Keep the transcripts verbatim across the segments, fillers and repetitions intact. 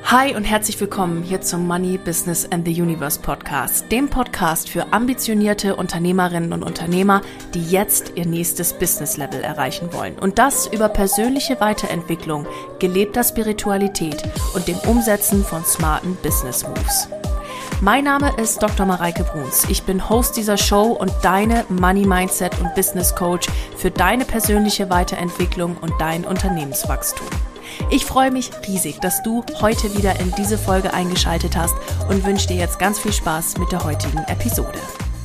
Hi und herzlich willkommen hier zum Money, Business and the Universe Podcast, dem Podcast für ambitionierte Unternehmerinnen und Unternehmer, die jetzt ihr nächstes Business-Level erreichen wollen. Und das über persönliche Weiterentwicklung, gelebter Spiritualität und dem Umsetzen von smarten Business-Moves. Mein Name ist Doktor Mareike Bruns. Ich bin Host dieser Show und deine Money Mindset und Business Coach für deine persönliche Weiterentwicklung und dein Unternehmenswachstum. Ich freue mich riesig, dass du heute wieder in diese Folge eingeschaltet hast und wünsche dir jetzt ganz viel Spaß mit der heutigen Episode.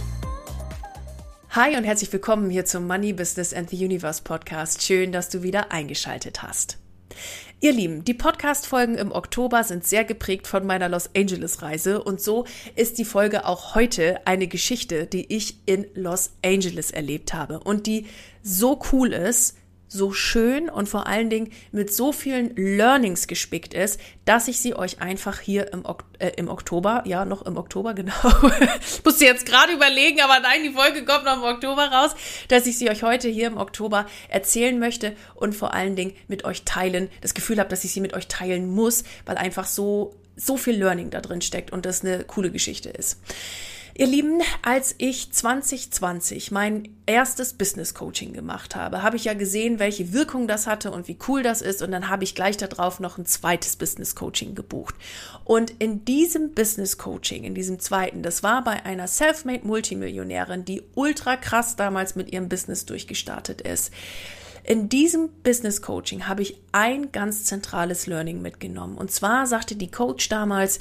Hi und herzlich willkommen hier zum Money, Business and the Universe Podcast. Schön, dass du wieder eingeschaltet hast. Ihr Lieben, die Podcast-Folgen im Oktober sind sehr geprägt von meiner Los Angeles-Reise und so ist die Folge auch heute eine Geschichte, die ich in Los Angeles erlebt habe und die so cool ist, so schön und vor allen Dingen mit so vielen Learnings gespickt ist, dass ich sie euch einfach hier im, ok- äh, im Oktober, ja noch im Oktober, genau, ich musste jetzt gerade überlegen, aber nein, die Folge kommt noch im Oktober raus, dass ich sie euch heute hier im Oktober erzählen möchte und vor allen Dingen mit euch teilen, das Gefühl habe, dass ich sie mit euch teilen muss, weil einfach so, so viel Learning da drin steckt und das eine coole Geschichte ist. Ihr Lieben, als ich zwanzig zwanzig mein erstes Business Coaching gemacht habe, habe ich ja gesehen, welche Wirkung das hatte und wie cool das ist und dann habe ich gleich darauf noch ein zweites Business Coaching gebucht. Und in diesem Business Coaching, in diesem zweiten, das war bei einer Selfmade Multimillionärin, die ultra krass damals mit ihrem Business durchgestartet ist. In diesem Business Coaching habe ich ein ganz zentrales Learning mitgenommen und zwar sagte die Coach damals: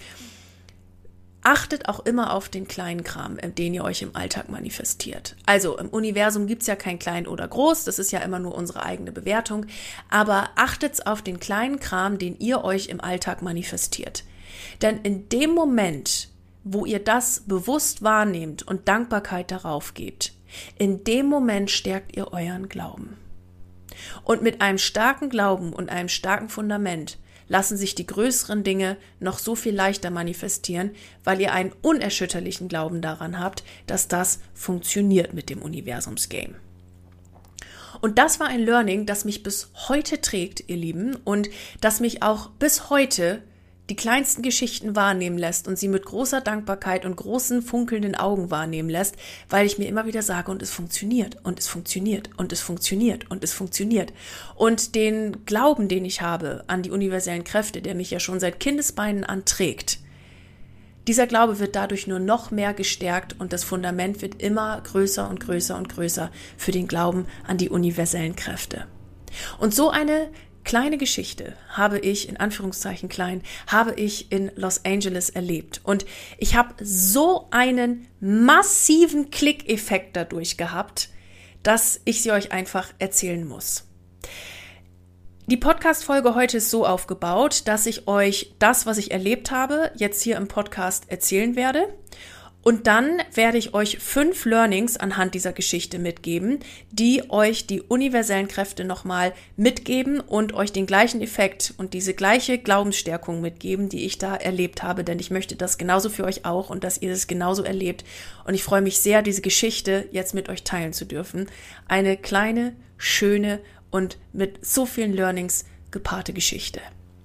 Achtet auch immer auf den kleinen Kram, den ihr euch im Alltag manifestiert. Also im Universum gibt's ja kein klein oder groß, das ist ja immer nur unsere eigene Bewertung, aber achtet auf den kleinen Kram, den ihr euch im Alltag manifestiert. Denn in dem Moment, wo ihr das bewusst wahrnehmt und Dankbarkeit darauf gebt, in dem Moment stärkt ihr euren Glauben. Und mit einem starken Glauben und einem starken Fundament lassen sich die größeren Dinge noch so viel leichter manifestieren, weil ihr einen unerschütterlichen Glauben daran habt, dass das funktioniert mit dem Universumsgame. Und das war ein Learning, das mich bis heute trägt, ihr Lieben, und das mich auch bis heute die kleinsten Geschichten wahrnehmen lässt und sie mit großer Dankbarkeit und großen funkelnden Augen wahrnehmen lässt, weil ich mir immer wieder sage, und es funktioniert, und es funktioniert, und es funktioniert, und es funktioniert. Und den Glauben, den ich habe an die universellen Kräfte, der mich ja schon seit Kindesbeinen an trägt, dieser Glaube wird dadurch nur noch mehr gestärkt und das Fundament wird immer größer und größer und größer für den Glauben an die universellen Kräfte. Und so eine kleine Geschichte habe ich, in Anführungszeichen klein, habe ich in Los Angeles erlebt. Und ich habe so einen massiven Klickeffekt dadurch gehabt, dass ich sie euch einfach erzählen muss. Die Podcast-Folge heute ist so aufgebaut, dass ich euch das, was ich erlebt habe, jetzt hier im Podcast erzählen werde. Und dann werde ich euch fünf Learnings anhand dieser Geschichte mitgeben, die euch die universellen Kräfte nochmal mitgeben und euch den gleichen Effekt und diese gleiche Glaubensstärkung mitgeben, die ich da erlebt habe, denn ich möchte das genauso für euch auch und dass ihr das genauso erlebt. Und ich freue mich sehr, diese Geschichte jetzt mit euch teilen zu dürfen. Eine kleine, schöne und mit so vielen Learnings gepaarte Geschichte.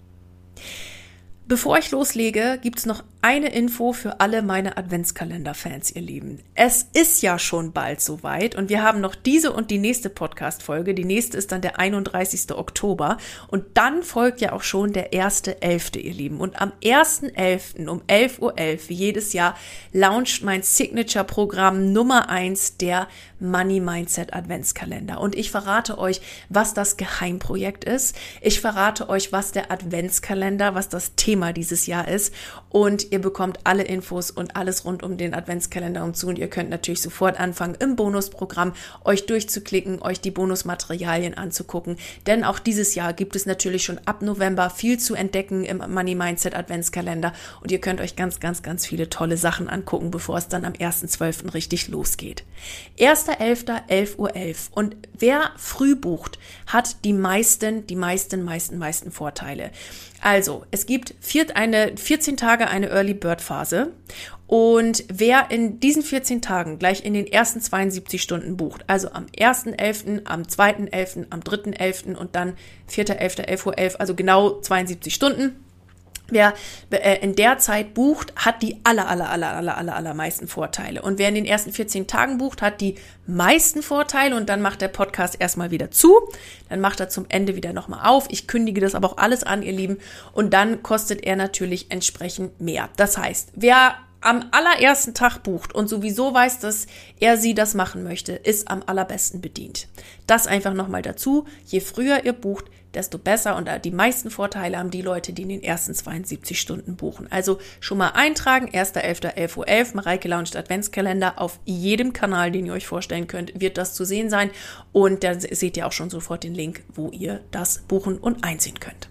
Bevor ich loslege, gibt's noch eine Info für alle meine Adventskalender-Fans, ihr Lieben. Es ist ja schon bald soweit und wir haben noch diese und die nächste Podcast-Folge. Die nächste ist dann der einunddreißigsten Oktober und dann folgt ja auch schon der erster elfter, ihr Lieben. Und am ersten elften um elf Uhr elf, wie jedes Jahr, launcht mein Signature-Programm Nummer eins, der Money Mindset Adventskalender. Und ich verrate euch, was das Geheimprojekt ist. Ich verrate euch, was der Adventskalender, was das Thema dieses Jahr ist. Und ihr bekommt alle Infos und alles rund um den Adventskalender und zu. Und ihr könnt natürlich sofort anfangen, im Bonusprogramm euch durchzuklicken, euch die Bonusmaterialien anzugucken. Denn auch dieses Jahr gibt es natürlich schon ab November viel zu entdecken im Money Mindset Adventskalender. Und ihr könnt euch ganz, ganz, ganz viele tolle Sachen angucken, bevor es dann am ersten zwölften richtig losgeht. erster elfter, elf Uhr elf. Und wer früh bucht, hat die meisten, die meisten, meisten, meisten Vorteile. Also, es gibt vier, eine, vierzehn Tage eine Early Bird Phase und wer in diesen vierzehn Tagen gleich in den ersten zweiundsiebzig Stunden bucht, also am ersten elften, am zweiten elften, am dritten elften und dann vierter elfter, elf Uhr elf, also genau zweiundsiebzig Stunden, Wer äh, in der Zeit bucht, hat die aller, aller, aller, aller, aller, aller meisten Vorteile. Und wer in den ersten vierzehn Tagen bucht, hat die meisten Vorteile und dann macht der Podcast erstmal wieder zu. Dann macht er zum Ende wieder nochmal auf. Ich kündige das aber auch alles an, ihr Lieben. Und dann kostet er natürlich entsprechend mehr. Das heißt, wer am allerersten Tag bucht und sowieso weiß, dass er sie das machen möchte, ist am allerbesten bedient. Das einfach nochmal dazu. Je früher ihr bucht, desto besser und die meisten Vorteile haben die Leute, die in den ersten zweiundsiebzig Stunden buchen. Also schon mal eintragen, erster elfter elf Uhr elf, Mareike launcht Adventskalender. Auf jedem Kanal, den ihr euch vorstellen könnt, wird das zu sehen sein. Und da seht ihr auch schon sofort den Link, wo ihr das buchen und einsehen könnt.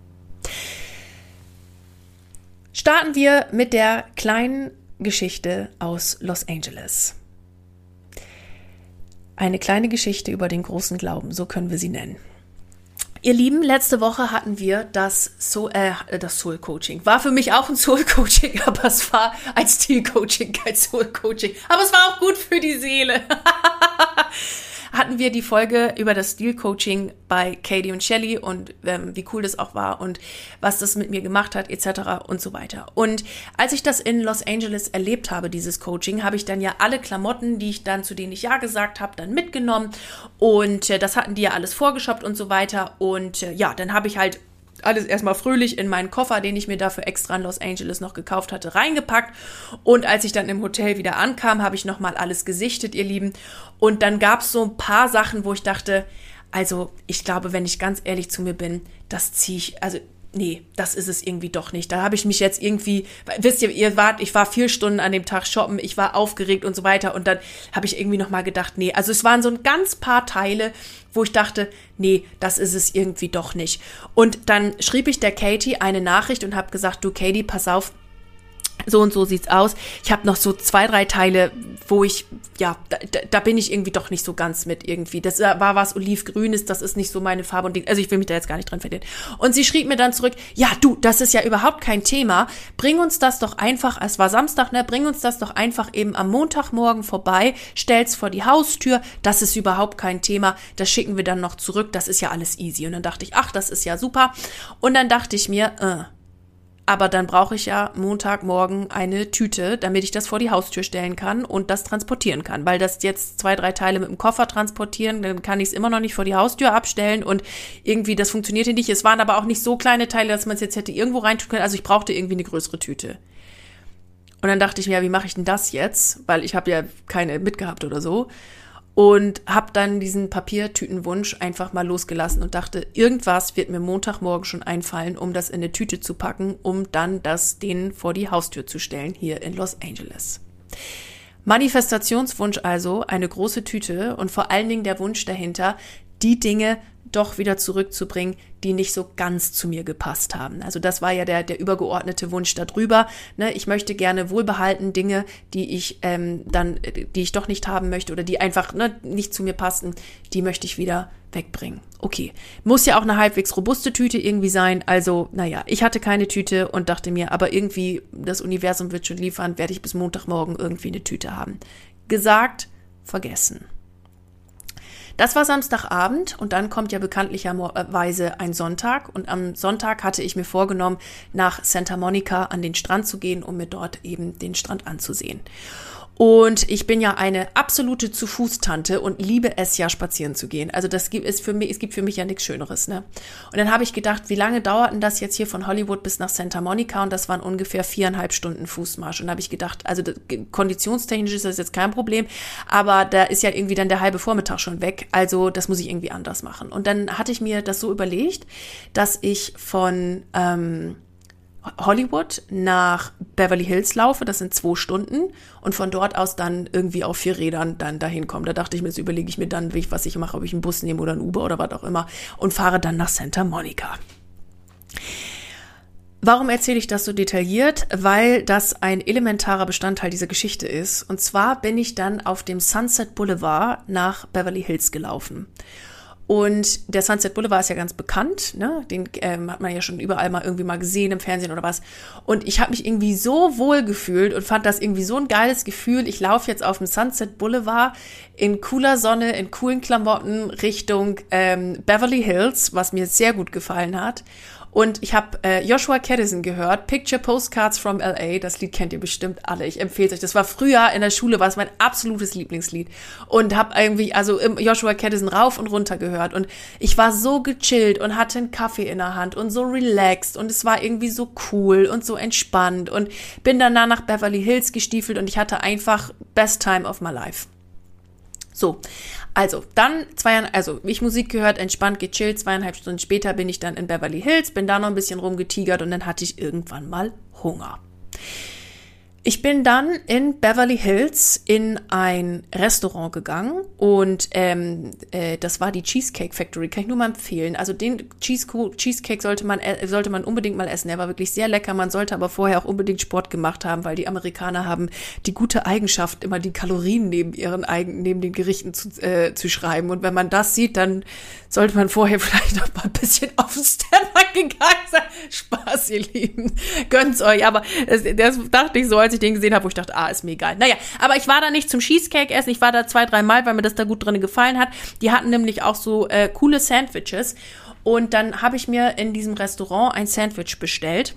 Starten wir mit der kleinen Geschichte aus Los Angeles. Eine kleine Geschichte über den großen Glauben, so können wir sie nennen. Ihr Lieben, letzte Woche hatten wir das, so äh, das Soul Coaching. War für mich auch ein Soul Coaching, aber es war ein Stil Coaching, kein Soul Coaching. Aber es war auch gut für die Seele. Hatten wir die Folge über das Stil Coaching bei Katie und Shelly und ähm, wie cool das auch war und was das mit mir gemacht hat et cetera und so weiter. Und als ich das in Los Angeles erlebt habe, dieses Coaching, habe ich dann ja alle Klamotten, die ich dann, zu denen ich ja gesagt habe, dann mitgenommen und äh, das hatten die ja alles vorgeshoppt und so weiter und äh, ja, dann habe ich halt alles erstmal fröhlich in meinen Koffer, den ich mir dafür extra in Los Angeles noch gekauft hatte, reingepackt. Und als ich dann im Hotel wieder ankam, habe ich nochmal alles gesichtet, ihr Lieben. Und dann gab es so ein paar Sachen, wo ich dachte, also ich glaube, wenn ich ganz ehrlich zu mir bin, das ziehe ich, also nee, das ist es irgendwie doch nicht. Da habe ich mich jetzt irgendwie, wisst ihr, ihr wart, ich war vier Stunden an dem Tag shoppen, ich war aufgeregt und so weiter und dann habe ich irgendwie nochmal gedacht, nee, also es waren so ein ganz paar Teile, wo ich dachte, nee, das ist es irgendwie doch nicht. Und dann schrieb ich der Katie eine Nachricht und habe gesagt, du Katie, pass auf, so und so sieht's aus. Ich habe noch so zwei, drei Teile, wo ich, ja, da, da bin ich irgendwie doch nicht so ganz mit irgendwie. Das war was Olivgrünes, das ist nicht so meine Farbe und also ich will mich da jetzt gar nicht dran verlieren. Und sie schrieb mir dann zurück, ja du, das ist ja überhaupt kein Thema. Bring uns das doch einfach, es war Samstag, ne, bring uns das doch einfach eben am Montagmorgen vorbei, stell's vor die Haustür, das ist überhaupt kein Thema, das schicken wir dann noch zurück, das ist ja alles easy. Und dann dachte ich, ach, das ist ja super. Und dann dachte ich mir, äh, aber dann brauche ich ja Montagmorgen eine Tüte, damit ich das vor die Haustür stellen kann und das transportieren kann. Weil das jetzt zwei, drei Teile mit dem Koffer transportieren, dann kann ich es immer noch nicht vor die Haustür abstellen und irgendwie, das funktionierte nicht. Es waren aber auch nicht so kleine Teile, dass man es jetzt hätte irgendwo reintun können. Also ich brauchte irgendwie eine größere Tüte. Und dann dachte ich mir, ja, wie mache ich denn das jetzt? Weil ich habe ja keine mitgehabt oder so. Und habe dann diesen Papiertütenwunsch einfach mal losgelassen und dachte, irgendwas wird mir Montagmorgen schon einfallen, um das in eine Tüte zu packen, um dann das denen vor die Haustür zu stellen, hier in Los Angeles. Manifestationswunsch also, eine große Tüte und vor allen Dingen der Wunsch dahinter, die Dinge doch wieder zurückzubringen, die nicht so ganz zu mir gepasst haben. Also das war ja der, der übergeordnete Wunsch darüber. Ne, ich möchte gerne wohlbehalten Dinge, die ich ähm, dann, die ich doch nicht haben möchte oder die einfach ne, nicht zu mir passten, die möchte ich wieder wegbringen. Okay, muss ja auch eine halbwegs robuste Tüte irgendwie sein. Also, naja, ich hatte keine Tüte und dachte mir, aber irgendwie, das Universum wird schon liefern, werde ich bis Montagmorgen irgendwie eine Tüte haben. Gesagt, vergessen. Das war Samstagabend und dann kommt ja bekanntlicherweise ein Sonntag und am Sonntag hatte ich mir vorgenommen, nach Santa Monica an den Strand zu gehen, um mir dort eben den Strand anzusehen. Und ich bin ja eine absolute Zu-Fuß-Tante und liebe es ja, spazieren zu gehen. Also das gibt es für mich, es gibt für mich ja nichts Schöneres, ne? Und dann habe ich gedacht, wie lange dauert denn das jetzt hier von Hollywood bis nach Santa Monica? Und das waren ungefähr viereinhalb Stunden Fußmarsch. Und da habe ich gedacht, also das, konditionstechnisch ist das jetzt kein Problem, aber da ist ja irgendwie dann der halbe Vormittag schon weg. Also das muss ich irgendwie anders machen. Und dann hatte ich mir das so überlegt, dass ich von ähm, Hollywood nach Beverly Hills laufe, das sind zwei Stunden und von dort aus dann irgendwie auf vier Rädern dann dahin komme. Da dachte ich mir, das überlege ich mir dann, wie ich, was ich mache, ob ich einen Bus nehme oder einen Uber oder was auch immer und fahre dann nach Santa Monica. Warum erzähle ich das so detailliert? Weil das ein elementarer Bestandteil dieser Geschichte ist. Und zwar bin ich dann auf dem Sunset Boulevard nach Beverly Hills gelaufen. Und der Sunset Boulevard ist ja ganz bekannt, ne? Den ähm, hat man ja schon überall mal irgendwie mal gesehen im Fernsehen oder was. Und ich habe mich irgendwie so wohl gefühlt und fand das irgendwie so ein geiles Gefühl. Ich laufe jetzt auf dem Sunset Boulevard in cooler Sonne, in coolen Klamotten Richtung ähm, Beverly Hills, was mir sehr gut gefallen hat. Und ich habe äh, Joshua Caddison gehört, Picture Postcards from L A. Das Lied kennt ihr bestimmt alle. Ich empfehle es euch. Das war früher in der Schule, war es mein absolutes Lieblingslied. Und habe irgendwie also Joshua Caddison rauf und runter gehört. Und ich war so gechillt und hatte einen Kaffee in der Hand und so relaxed. Und es war irgendwie so cool und so entspannt. Und bin danach nach Beverly Hills gestiefelt und ich hatte einfach best time of my life. So, also dann zwei, also ich Musik gehört, entspannt, gechillt, zweieinhalb Stunden später bin ich dann in Beverly Hills, bin da noch ein bisschen rumgetigert und dann hatte ich irgendwann mal Hunger. Ich bin dann in Beverly Hills in ein Restaurant gegangen und ähm, äh, das war die Cheesecake Factory, kann ich nur mal empfehlen. Also den Cheese- Cheesecake sollte man äh, sollte man unbedingt mal essen. Der war wirklich sehr lecker. Man sollte aber vorher auch unbedingt Sport gemacht haben, weil die Amerikaner haben die gute Eigenschaft, immer die Kalorien neben ihren eigen, neben den Gerichten zu, äh, zu schreiben. Und wenn man das sieht, dann sollte man vorher vielleicht noch mal ein bisschen auf den Stand gegangen sein. Spaß, ihr Lieben. Gönnt's euch. Aber das, das dachte ich so, als ich den gesehen habe, wo ich dachte, ah, ist mir egal. Naja, aber ich war da nicht zum Cheesecake essen. Ich war da zwei, drei Mal, weil mir das da gut drin gefallen hat. Die hatten nämlich auch so äh, coole Sandwiches. Und dann habe ich mir in diesem Restaurant ein Sandwich bestellt.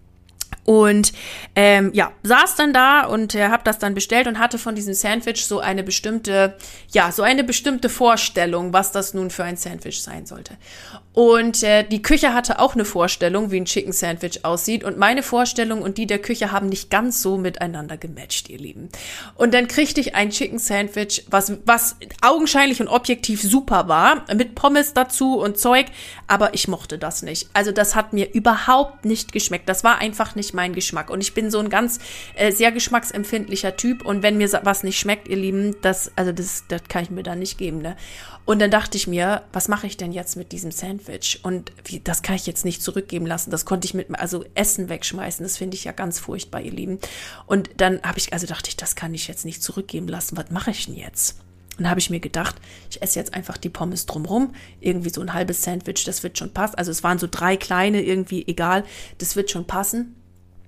Und ähm, ja, saß dann da und äh, habe das dann bestellt und hatte von diesem Sandwich so eine bestimmte, ja, so eine bestimmte Vorstellung, was das nun für ein Sandwich sein sollte. Und äh, die Küche hatte auch eine Vorstellung, wie ein Chicken Sandwich aussieht. Und meine Vorstellung und die der Küche haben nicht ganz so miteinander gematcht, ihr Lieben. Und dann kriegte ich ein Chicken Sandwich, was was augenscheinlich und objektiv super war, mit Pommes dazu und Zeug. Aber ich mochte das nicht. Also das hat mir überhaupt nicht geschmeckt. Das war einfach nicht mein Geschmack. Und ich bin so ein ganz äh, sehr geschmacksempfindlicher Typ. Und wenn mir was nicht schmeckt, ihr Lieben, das also das das kann ich mir dann nicht geben, ne? Und dann dachte ich mir, was mache ich denn jetzt mit diesem Sandwich? Und wie, das kann ich jetzt nicht zurückgeben lassen. Das konnte ich mit, also Essen wegschmeißen. Das finde ich ja ganz furchtbar, ihr Lieben. Und dann habe ich, also dachte ich, das kann ich jetzt nicht zurückgeben lassen. Was mache ich denn jetzt? Und dann habe ich mir gedacht, ich esse jetzt einfach die Pommes drumrum. Irgendwie so ein halbes Sandwich, das wird schon passen. Also es waren so drei kleine, irgendwie egal. Das wird schon passen.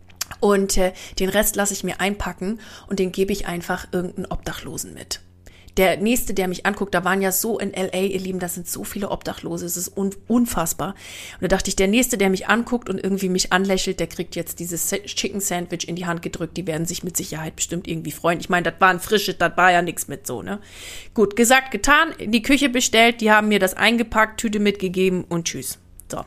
Und äh, den Rest lasse ich mir einpacken und den gebe ich einfach irgendeinen Obdachlosen mit. Der Nächste, der mich anguckt, da waren ja so in L A, ihr Lieben, das sind so viele Obdachlose, es ist un- unfassbar. Und da dachte ich, der Nächste, der mich anguckt und irgendwie mich anlächelt, der kriegt jetzt dieses Chicken Sandwich in die Hand gedrückt. Die werden sich mit Sicherheit bestimmt irgendwie freuen. Ich meine, das war ein frisches, das war ja nichts mit so, ne? Gut, gesagt, getan, in die Küche bestellt, die haben mir das eingepackt, Tüte mitgegeben und tschüss. So.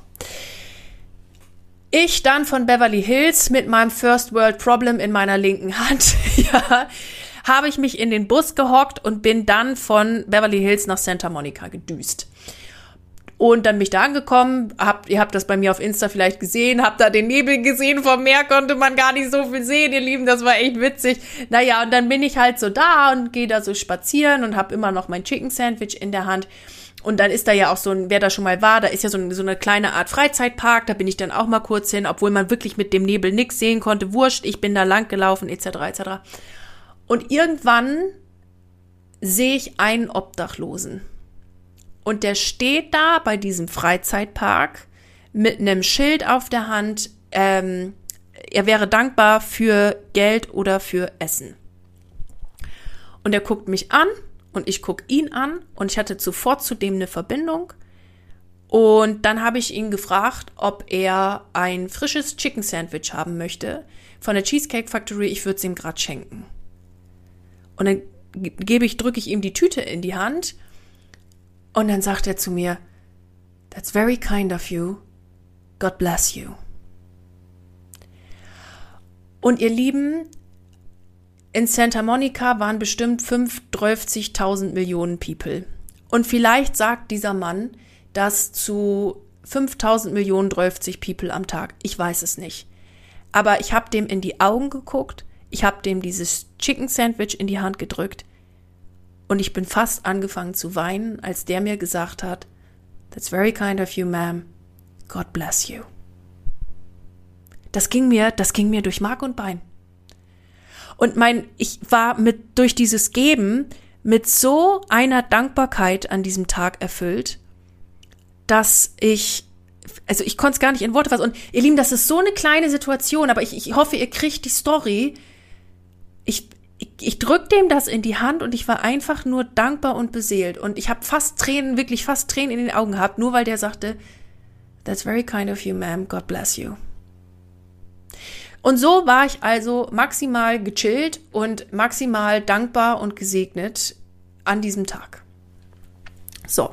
Ich dann von Beverly Hills mit meinem First World Problem in meiner linken Hand, ja, habe ich mich in den Bus gehockt und bin dann von Beverly Hills nach Santa Monica gedüst. Und dann bin ich da angekommen, habt, ihr habt das bei mir auf Insta vielleicht gesehen, habt da den Nebel gesehen, vom Meer konnte man gar nicht so viel sehen, ihr Lieben, das war echt witzig. Naja, und dann bin ich halt so da und gehe da so spazieren und habe immer noch mein Chicken Sandwich in der Hand. Und dann ist da ja auch so ein, wer da schon mal war, da ist ja so, ein, so eine kleine Art Freizeitpark, da bin ich dann auch mal kurz hin, obwohl man wirklich mit dem Nebel nichts sehen konnte, wurscht, ich bin da lang gelaufen, et cetera et cetera. Und irgendwann sehe ich einen Obdachlosen. Und der steht da bei diesem Freizeitpark mit einem Schild auf der Hand, ähm, er wäre dankbar für Geld oder für Essen. Und er guckt mich an und ich gucke ihn an und ich hatte sofort zu dem eine Verbindung. Und dann habe ich ihn gefragt, ob er ein frisches Chicken Sandwich haben möchte von der Cheesecake Factory, ich würde es ihm gerade schenken. Und dann gebe ich, drücke ich ihm die Tüte in die Hand und dann sagt er zu mir, "That's very kind of you. God bless you." Und ihr Lieben, in Santa Monica waren bestimmt fünfunddreißigtausend Millionen People. Und vielleicht sagt dieser Mann das zu fünftausend Millionen dreißig People am Tag. Ich weiß es nicht. Aber ich habe dem in die Augen geguckt. Ich habe dem dieses Chicken Sandwich in die Hand gedrückt und ich bin fast angefangen zu weinen, als der mir gesagt hat, "That's very kind of you, ma'am. God bless you." Das ging mir, das ging mir durch Mark und Bein. Und mein, ich war mit, durch dieses Geben mit so einer Dankbarkeit an diesem Tag erfüllt, dass ich Also ich konnte es gar nicht in Worte fassen. Und ihr Lieben, das ist so eine kleine Situation, aber ich, ich hoffe, ihr kriegt die Story. Ich, ich, ich drück dem das in die Hand und ich war einfach nur dankbar und beseelt. Und ich habe fast Tränen, wirklich fast Tränen in den Augen gehabt, nur weil der sagte, That's very kind of you, ma'am. God bless you. Und so war ich also maximal gechillt und maximal dankbar und gesegnet an diesem Tag. So.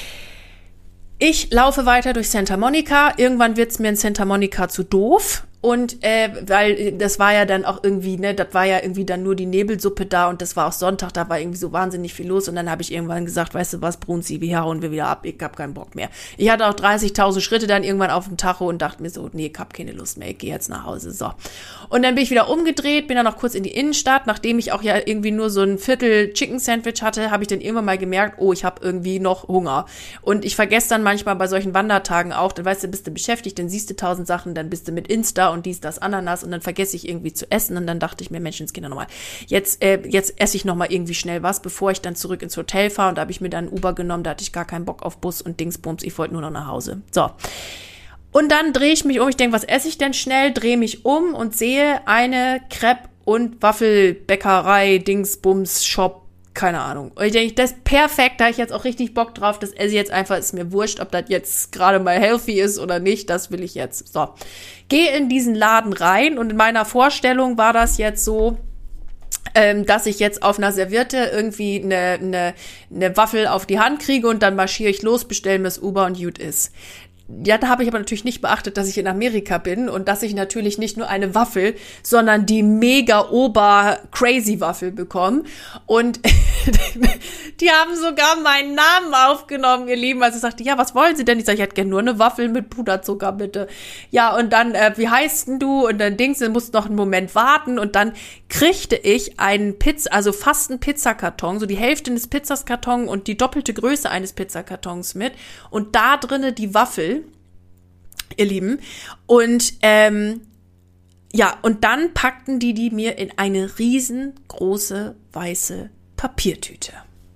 Ich laufe weiter durch Santa Monica. Irgendwann wird es mir in Santa Monica zu doof. Und äh, weil das war ja dann auch irgendwie, ne, das war ja irgendwie dann nur die Nebelsuppe da und das war auch Sonntag, da war irgendwie so wahnsinnig viel los und dann habe ich irgendwann gesagt, weißt du was, Brunzi, wir hauen wir wieder ab, ich hab keinen Bock mehr. Ich hatte auch dreißigtausend Schritte dann irgendwann auf dem Tacho und dachte mir so, nee, ich hab keine Lust mehr, ich gehe jetzt nach Hause, so. Und dann bin ich wieder umgedreht, bin dann noch kurz in die Innenstadt, nachdem ich auch ja irgendwie nur so ein Viertel Chicken Sandwich hatte, habe ich dann irgendwann mal gemerkt, oh, ich habe irgendwie noch Hunger. Und ich vergesse dann manchmal bei solchen Wandertagen auch, dann weißt du, bist du beschäftigt, dann siehst du tausend Sachen, dann bist du mit Insta und dies, das, Ananas und dann vergesse ich irgendwie zu essen und dann dachte ich mir, Menschenskinder nochmal, jetzt, äh, jetzt esse ich nochmal irgendwie schnell was, bevor ich dann zurück ins Hotel fahre und da habe ich mir dann Uber genommen, da hatte ich gar keinen Bock auf Bus und Dingsbums, ich wollte nur noch nach Hause. So. Und dann drehe ich mich um, ich denke, was esse ich denn schnell, drehe mich um und sehe eine Crepe- und Waffelbäckerei, Dingsbums, Shop, keine Ahnung. Und ich denke, das ist perfekt, da habe ich jetzt auch richtig Bock drauf, das esse ich jetzt einfach, ist mir wurscht, ob das jetzt gerade mal healthy ist oder nicht, das will ich jetzt. So, gehe in diesen Laden rein und in meiner Vorstellung war das jetzt so, ähm, dass ich jetzt auf einer Serviette irgendwie eine, eine, eine Waffel auf die Hand kriege und dann marschiere ich los, bestelle mir das Uber und gut ist. Ja, da habe ich aber natürlich nicht beachtet, dass ich in Amerika bin und dass ich natürlich nicht nur eine Waffel, sondern die mega Ober-Crazy-Waffel bekomme. Und die haben sogar meinen Namen aufgenommen, ihr Lieben. Also ich sagte, ja, was wollen Sie denn? Ich sage, ich hätte gerne nur eine Waffel mit Puderzucker, bitte. Ja, und dann, äh, wie heißt denn du? Und dann Dings, dann musst du noch einen Moment warten. Und dann kriegte ich einen Pizza, also fast einen Pizzakarton, so die Hälfte des Pizzakartons und die doppelte Größe eines Pizzakartons mit. Und da drinne die Waffel, ihr Lieben. Und ähm, ja, und dann packten die die mir in eine riesengroße weiße Papiertüte.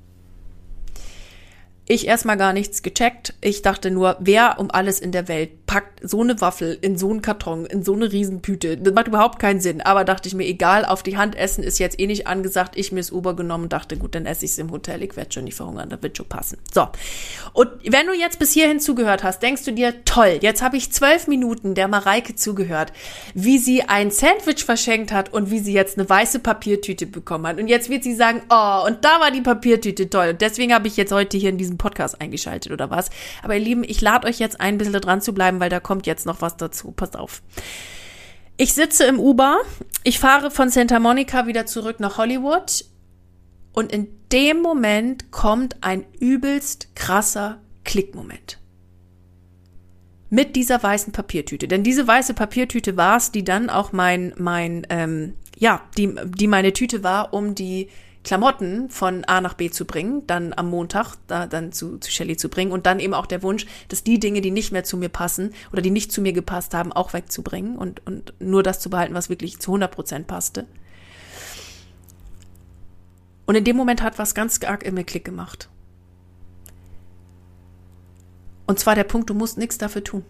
Ich erstmal gar nichts gecheckt. Ich dachte nur, wer um alles in der Welt packt so eine Waffel in so einen Karton, in so eine Riesentüte? Das macht überhaupt keinen Sinn. Aber dachte ich mir, egal, auf die Hand essen ist jetzt eh nicht angesagt. Ich mir das Uber genommen und dachte, gut, dann esse ich es im Hotel. Ich werde schon nicht verhungern, das wird schon passen. So, und wenn du jetzt bis hierhin zugehört hast, denkst du dir, toll, jetzt habe ich zwölf Minuten der Mareike zugehört, wie sie ein Sandwich verschenkt hat und wie sie jetzt eine weiße Papiertüte bekommen hat. Und jetzt wird sie sagen, oh, und da war die Papiertüte toll. Und deswegen habe ich jetzt heute hier in diesem Podcast eingeschaltet oder was. Aber ihr Lieben, ich lade euch jetzt ein, ein bisschen dran zu bleiben, weil da kommt jetzt noch was dazu. Passt auf. Ich sitze im Uber, ich fahre von Santa Monica wieder zurück nach Hollywood und in dem Moment kommt ein übelst krasser Klickmoment. Mit dieser weißen Papiertüte. Denn diese weiße Papiertüte war es, die dann auch mein, mein, ähm, ja, die, die meine Tüte war, um die Klamotten von A nach B zu bringen, dann am Montag da dann zu, zu Shelly zu bringen und dann eben auch der Wunsch, dass die Dinge, die nicht mehr zu mir passen oder die nicht zu mir gepasst haben, auch wegzubringen und, und nur das zu behalten, was wirklich zu hundert Prozent passte. Und in dem Moment hat was ganz arg in mir Klick gemacht. Und zwar der Punkt, du musst nichts dafür tun.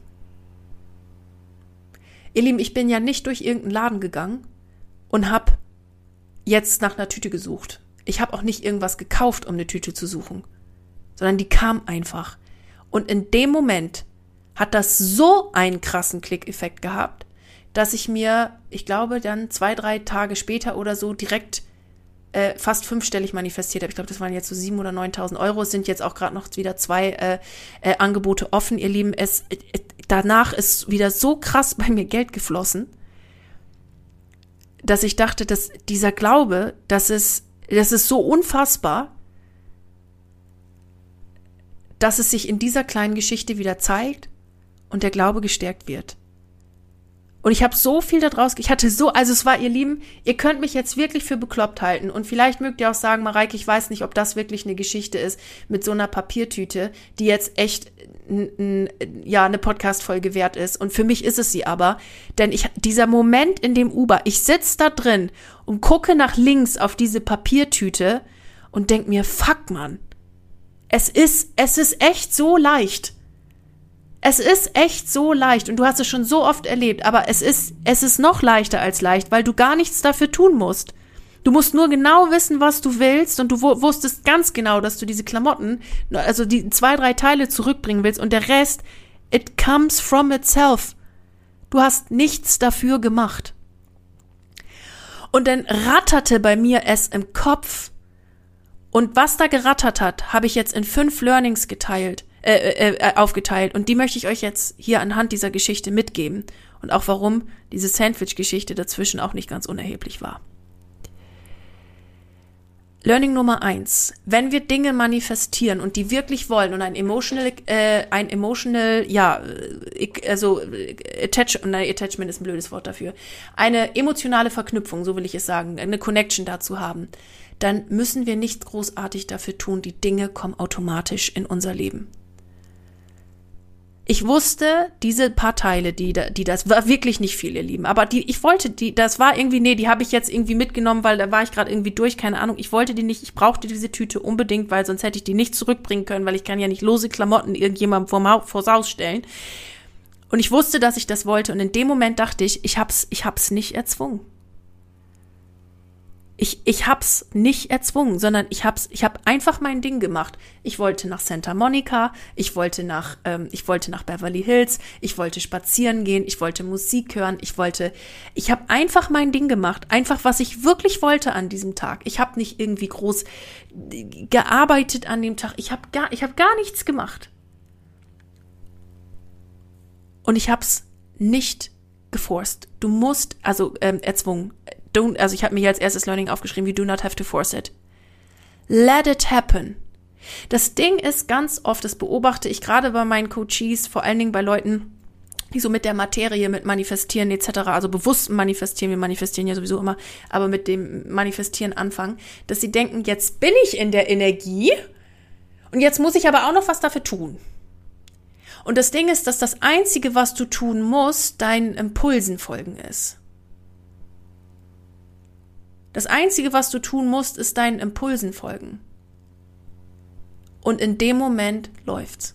Ihr Lieben, ich bin ja nicht durch irgendeinen Laden gegangen und habe jetzt nach einer Tüte gesucht. Ich habe auch nicht irgendwas gekauft, um eine Tüte zu suchen, sondern die kam einfach. Und in dem Moment hat das so einen krassen Klickeffekt gehabt, dass ich mir, ich glaube, dann zwei, drei Tage später oder so direkt äh, fast fünfstellig manifestiert habe. Ich glaube, das waren jetzt so sieben oder neuntausend Euro. Es sind jetzt auch gerade noch wieder zwei äh, äh, Angebote offen. Ihr Lieben, es äh, danach ist wieder so krass bei mir Geld geflossen, dass ich dachte, dass dieser Glaube, das ist, das ist so unfassbar, dass es sich in dieser kleinen Geschichte wieder zeigt und der Glaube gestärkt wird. Und ich habe so viel daraus, ich hatte so, also es war, ihr Lieben, ihr könnt mich jetzt wirklich für bekloppt halten und vielleicht mögt ihr auch sagen, Mareike, ich weiß nicht, ob das wirklich eine Geschichte ist mit so einer Papiertüte, die jetzt echt n, n, ja eine Podcast-Folge wert ist und für mich ist es sie aber, denn ich dieser Moment in dem Uber, ich sitze da drin und gucke nach links auf diese Papiertüte und denk mir, fuck man, es ist, es ist echt so leicht. Es ist echt so leicht und du hast es schon so oft erlebt, aber es ist, es ist noch leichter als leicht, weil du gar nichts dafür tun musst. Du musst nur genau wissen, was du willst und du wusstest ganz genau, dass du diese Klamotten, also die zwei, drei Teile zurückbringen willst und der Rest It comes from itself. Du hast nichts dafür gemacht. Und dann ratterte bei mir es im Kopf. Und was da gerattert hat, habe ich jetzt in fünf Learnings geteilt, äh, äh, aufgeteilt. Und die möchte ich euch jetzt hier anhand dieser Geschichte mitgeben. Und auch warum diese Sandwich-Geschichte dazwischen auch nicht ganz unerheblich war. Learning Nummer eins. Wenn wir Dinge manifestieren und die wirklich wollen und ein emotional, äh, ein emotional, ja, also attach, nein, Attachment ist ein blödes Wort dafür, eine emotionale Verknüpfung, so will ich es sagen, eine Connection dazu haben, dann müssen wir nicht großartig dafür tun. Die Dinge kommen automatisch in unser Leben. Ich wusste, diese paar Teile, die, die das war wirklich nicht viel, ihr Lieben, aber die, ich wollte die, das war irgendwie, nee, die habe ich jetzt irgendwie mitgenommen, weil da war ich gerade irgendwie durch, keine Ahnung, ich wollte die nicht, ich brauchte diese Tüte unbedingt, weil sonst hätte ich die nicht zurückbringen können, weil ich kann ja nicht lose Klamotten irgendjemandem vorm Haus, vors Haus stellen. Und ich wusste, dass ich das wollte und in dem Moment dachte ich, ich hab's, ich hab's nicht erzwungen. Ich, ich hab's nicht erzwungen, sondern ich hab's, ich hab einfach mein Ding gemacht. Ich wollte nach Santa Monica, ich wollte nach, ähm, ich wollte nach Beverly Hills, ich wollte spazieren gehen, ich wollte Musik hören, ich wollte, ich habe einfach mein Ding gemacht, einfach was ich wirklich wollte an diesem Tag. Ich habe nicht irgendwie groß gearbeitet an dem Tag, ich habe gar, ich habe gar nichts gemacht. Und ich hab's nicht geforst. Du musst, also ähm, erzwungen. Don't, also ich habe mir hier als erstes Learning aufgeschrieben, you do not have to force it. Let it happen. Das Ding ist ganz oft, das beobachte ich gerade bei meinen Coaches, vor allen Dingen bei Leuten, die so mit der Materie, mit Manifestieren et cetera, also bewusst manifestieren, wir manifestieren ja sowieso immer, aber mit dem Manifestieren anfangen, dass sie denken, jetzt bin ich in der Energie und jetzt muss ich aber auch noch was dafür tun. Und das Ding ist, dass das Einzige, was du tun musst, deinen Impulsen folgen ist. Das Einzige, was du tun musst, ist deinen Impulsen folgen. Und in dem Moment läuft's.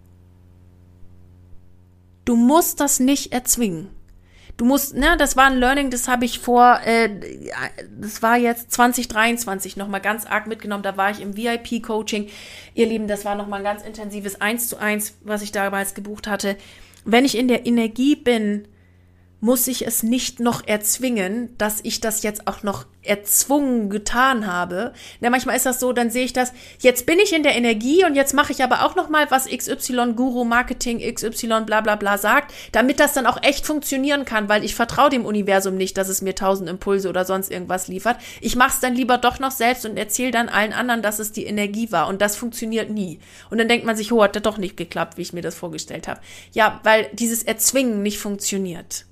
Du musst das nicht erzwingen. Du musst, ne, das war ein Learning, das habe ich vor, äh, das war jetzt zwanzig dreiundzwanzig nochmal ganz arg mitgenommen. Da war ich im V I P-Coaching. Ihr Lieben, das war nochmal ein ganz intensives eins zu eins, was ich damals gebucht hatte. Wenn ich in der Energie bin, muss ich es nicht noch erzwingen, dass ich das jetzt auch noch erzwungen getan habe. Ja, manchmal ist das so, dann sehe ich das, jetzt bin ich in der Energie und jetzt mache ich aber auch noch mal, was X Y Guru Marketing X Y bla bla bla sagt, damit das dann auch echt funktionieren kann, weil ich vertraue dem Universum nicht, dass es mir tausend Impulse oder sonst irgendwas liefert. Ich mache es dann lieber doch noch selbst und erzähle dann allen anderen, dass es die Energie war und das funktioniert nie. Und dann denkt man sich, oh, hat das doch nicht geklappt, wie ich mir das vorgestellt habe. Ja, weil dieses Erzwingen nicht funktioniert.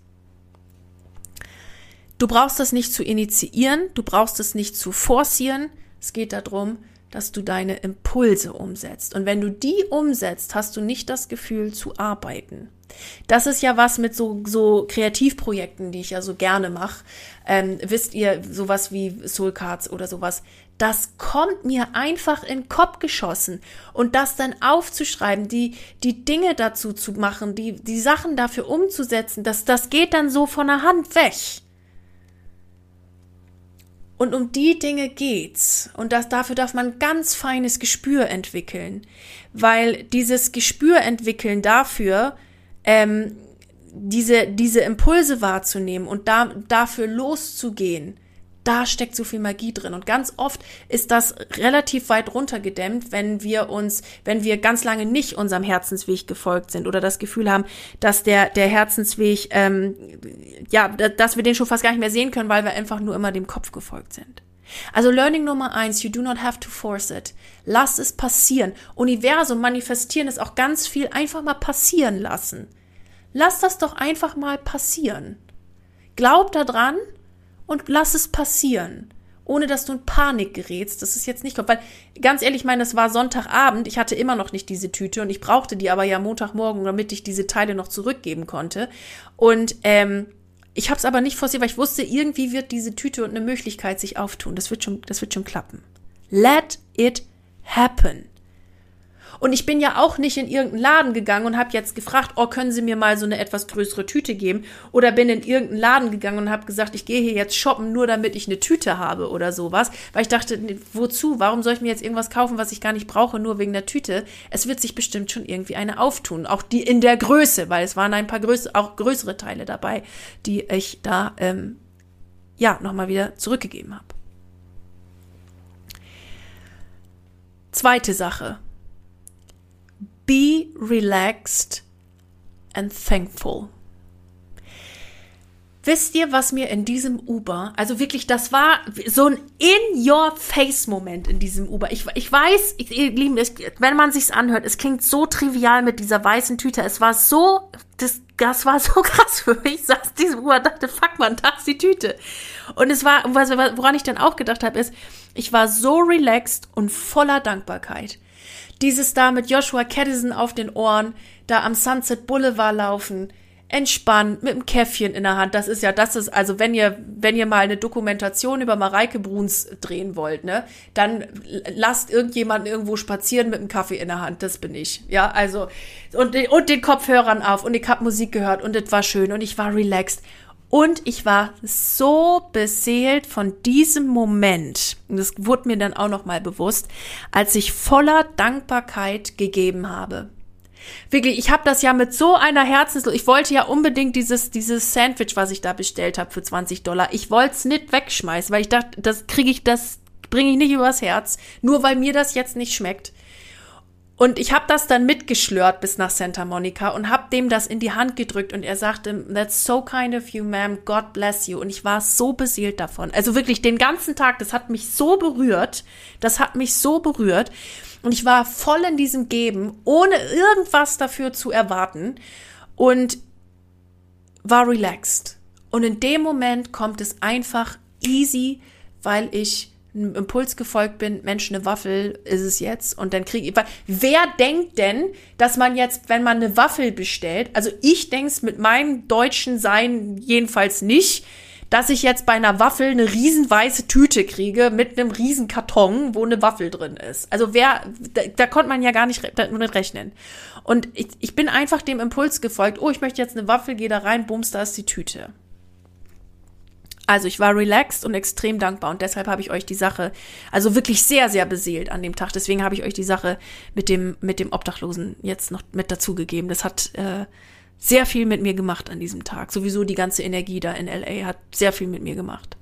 Du brauchst das nicht zu initiieren, du brauchst es nicht zu forcieren. Es geht darum, dass du deine Impulse umsetzt. Und wenn du die umsetzt, hast du nicht das Gefühl zu arbeiten. Das ist ja was mit so, so Kreativprojekten, die ich ja so gerne mache. Ähm, wisst ihr, sowas wie Soul Cards oder sowas. Das kommt mir einfach in den Kopf geschossen. Und das dann aufzuschreiben, die, die Dinge dazu zu machen, die, die Sachen dafür umzusetzen, das, das geht dann so von der Hand weg. Und um die Dinge geht's. Und das, dafür darf man ganz feines Gespür entwickeln. Weil dieses Gespür entwickeln dafür, ähm, diese, diese Impulse wahrzunehmen und da, dafür loszugehen, da steckt so viel Magie drin. Und ganz oft ist das relativ weit runtergedämmt, wenn wir uns, wenn wir ganz lange nicht unserem Herzensweg gefolgt sind oder das Gefühl haben, dass der, der Herzensweg, ähm, ja, dass wir den schon fast gar nicht mehr sehen können, weil wir einfach nur immer dem Kopf gefolgt sind. Also Learning Nummer eins, you do not have to force it. Lass es passieren. Universum, manifestieren ist auch ganz viel einfach mal passieren lassen. Lass das doch einfach mal passieren. Glaub daran, und lass es passieren, ohne dass du in Panik gerätst, dass es jetzt nicht kommt. Weil, ganz ehrlich, ich meine, das war Sonntagabend, ich hatte immer noch nicht diese Tüte und ich brauchte die aber ja Montagmorgen, damit ich diese Teile noch zurückgeben konnte. Und ähm, ich habe es aber nicht forciert, weil ich wusste, irgendwie wird diese Tüte und eine Möglichkeit sich auftun. Das wird schon, das wird schon klappen. Let it happen. Und ich bin ja auch nicht in irgendeinen Laden gegangen und habe jetzt gefragt, oh, können Sie mir mal so eine etwas größere Tüte geben? Oder bin in irgendeinen Laden gegangen und habe gesagt, ich gehe hier jetzt shoppen, nur damit ich eine Tüte habe oder sowas. Weil ich dachte, nee, wozu? Warum soll ich mir jetzt irgendwas kaufen, was ich gar nicht brauche, nur wegen der Tüte? Es wird sich bestimmt schon irgendwie eine auftun. Auch die in der Größe, weil es waren ein paar größ- auch größere Teile dabei, die ich da ähm, ja nochmal wieder zurückgegeben habe. Zweite Sache. Be relaxed and thankful. Wisst ihr, was mir in diesem Uber, also wirklich, das war so ein In-Your-Face-Moment in diesem Uber. Ich, ich weiß, ich, ihr Lieben, ich, wenn man sich's anhört, es klingt so trivial mit dieser weißen Tüte. Es war so, das, das war so krass für mich. Ich saß in diesem Uber und dachte, fuck man, da ist die Tüte. Und es war, woran ich dann auch gedacht habe, ist, ich war so relaxed und voller Dankbarkeit. Dieses da mit Joshua Caddison auf den Ohren, da am Sunset Boulevard laufen, entspannt, mit einem Käffchen in der Hand. Das ist ja, das ist, also wenn ihr, wenn ihr mal eine Dokumentation über Mareike Bruns drehen wollt, ne, dann lasst irgendjemanden irgendwo spazieren mit einem Kaffee in der Hand. Das bin ich. Ja, also, und, und den Kopfhörern auf und ich hab Musik gehört und es war schön und ich war relaxed. Und ich war so beseelt von diesem Moment, und das wurde mir dann auch noch mal bewusst, als ich voller Dankbarkeit gegeben habe. Wirklich, ich habe das ja mit so einer Herzenslust, ich wollte ja unbedingt dieses dieses Sandwich, was ich da bestellt habe für zwanzig Dollar, ich wollte es nicht wegschmeißen, weil ich dachte, das kriege ich, das bringe ich nicht übers Herz, nur weil mir das jetzt nicht schmeckt. Und ich habe das dann mitgeschlört bis nach Santa Monica und habe dem das in die Hand gedrückt und er sagte, that's so kind of you, ma'am, God bless you. Und ich war so beseelt davon. Also wirklich den ganzen Tag, das hat mich so berührt, das hat mich so berührt. Und ich war voll in diesem Geben, ohne irgendwas dafür zu erwarten und war relaxed. Und in dem Moment kommt es einfach easy, weil ich einem Impuls gefolgt bin, Mensch, eine Waffel ist es jetzt. Und dann kriege ich, wer denkt denn, dass man jetzt, wenn man eine Waffel bestellt, also ich denke es mit meinem deutschen Sein jedenfalls nicht, dass ich jetzt bei einer Waffel eine riesen weiße Tüte kriege mit einem riesen Karton, wo eine Waffel drin ist. Also wer, da, da konnte man ja gar nicht damit rechnen. Und ich, ich bin einfach dem Impuls gefolgt, oh, ich möchte jetzt eine Waffel, gehe da rein, bums, da ist die Tüte. Also ich war relaxed und extrem dankbar und deshalb habe ich euch die Sache, also wirklich sehr, sehr beseelt an dem Tag. Deswegen habe ich euch die Sache mit dem mit dem Obdachlosen jetzt noch mit dazugegeben. Das hat äh, sehr viel mit mir gemacht an diesem Tag. Sowieso die ganze Energie da in L A hat sehr viel mit mir gemacht.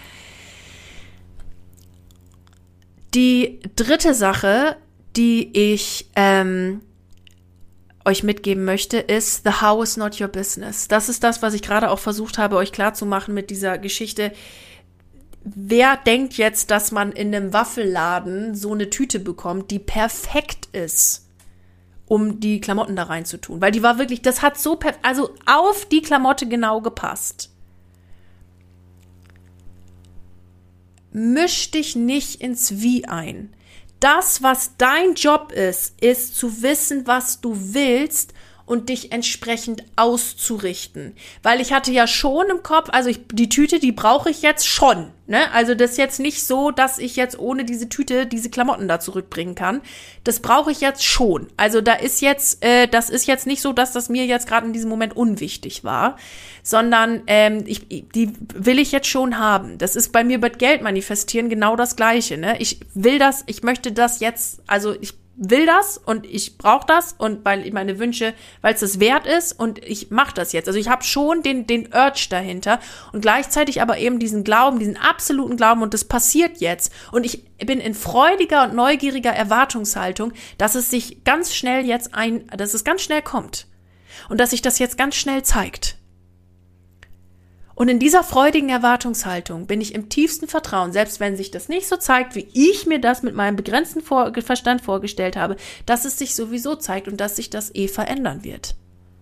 Die dritte Sache, die ich ähm, euch mitgeben möchte, ist the how is not your business. Das ist das, was ich gerade auch versucht habe, euch klarzumachen mit dieser Geschichte. Wer denkt jetzt, dass man in einem Waffelladen so eine Tüte bekommt, die perfekt ist, um die Klamotten da reinzutun? Weil die war wirklich, das hat so, perf- also auf die Klamotte genau gepasst. Misch dich nicht ins Wie ein. Das, was dein Job ist, ist zu wissen, was du willst und dich entsprechend auszurichten. Weil ich hatte ja schon im Kopf, also ich, die Tüte, die brauche ich jetzt schon. Ne? Also das ist jetzt nicht so, dass ich jetzt ohne diese Tüte diese Klamotten da zurückbringen kann. Das brauche ich jetzt schon. Also da ist jetzt, äh, das ist jetzt nicht so, dass das mir jetzt gerade in diesem Moment unwichtig war, sondern ähm, ich, die will ich jetzt schon haben. Das ist bei mir bei Geld manifestieren genau das Gleiche. Ne? Ich will das, ich möchte das jetzt, also ich will das und ich brauche das und weil ich meine Wünsche, weil es das wert ist und ich mache das jetzt. Also ich habe schon den den Urge dahinter und gleichzeitig aber eben diesen Glauben, diesen absoluten Glauben und das passiert jetzt. Und ich bin in freudiger und neugieriger Erwartungshaltung, dass es sich ganz schnell jetzt ein, dass es ganz schnell kommt und dass sich das jetzt ganz schnell zeigt. Und in dieser freudigen Erwartungshaltung bin ich im tiefsten Vertrauen, selbst wenn sich das nicht so zeigt, wie ich mir das mit meinem begrenzten Vor- Verstand vorgestellt habe, dass es sich sowieso zeigt und dass sich das eh verändern wird.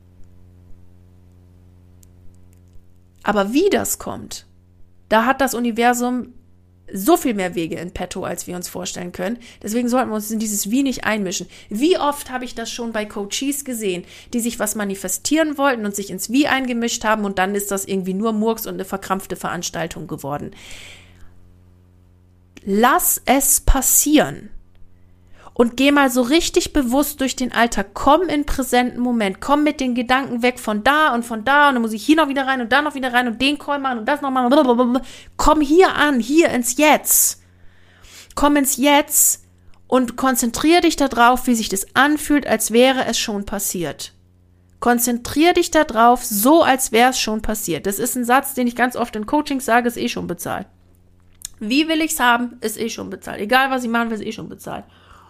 Aber wie das kommt, da hat das Universum so viel mehr Wege in petto, als wir uns vorstellen können. Deswegen sollten wir uns in dieses Wie nicht einmischen. Wie oft habe ich das schon bei Coaches gesehen, die sich was manifestieren wollten und sich ins Wie eingemischt haben und dann ist das irgendwie nur Murks und eine verkrampfte Veranstaltung geworden. Lass es passieren. und geh mal so richtig bewusst durch den Alltag. Komm in den präsenten Moment. Komm mit den Gedanken weg von da und von da und dann muss ich hier noch wieder rein und da noch wieder rein und den Call machen und das noch machen. Komm hier an, hier ins Jetzt. Komm ins Jetzt und konzentriere dich darauf, wie sich das anfühlt, als wäre es schon passiert. Konzentriere dich darauf, so als wäre es schon passiert. Das ist ein Satz, den ich ganz oft in Coachings sage, ist eh schon bezahlt. Wie will ich's haben, ist eh schon bezahlt. Egal, was ich machen will, ist eh schon bezahlt.